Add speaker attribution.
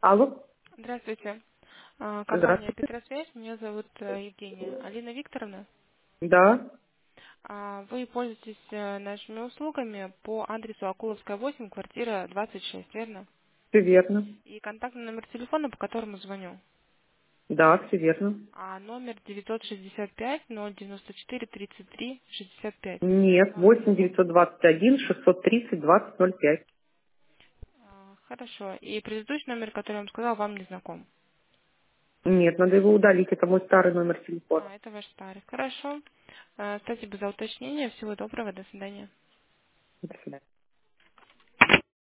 Speaker 1: Алло,
Speaker 2: Здравствуйте. Компания
Speaker 1: здравствуйте.
Speaker 2: «Петросвязь». Меня зовут Евгения. Алина Викторовна.
Speaker 1: Да,
Speaker 2: Вы пользуетесь нашими услугами по адресу Акуловская, 8, квартира 26, верно?
Speaker 1: все верно.
Speaker 2: И контактный номер телефона, по которому звоню.
Speaker 1: Да, все верно.
Speaker 2: Номер 965-094-33-65.
Speaker 1: Нет, 8 921 630 20 05.
Speaker 2: Хорошо. И предыдущий номер, который я вам сказала, вам не знаком.
Speaker 1: Нет, надо его удалить, это мой старый номер телефона.
Speaker 2: Это ваш старый. Хорошо. Спасибо за уточнение. Всего доброго. До свидания.
Speaker 1: До свидания.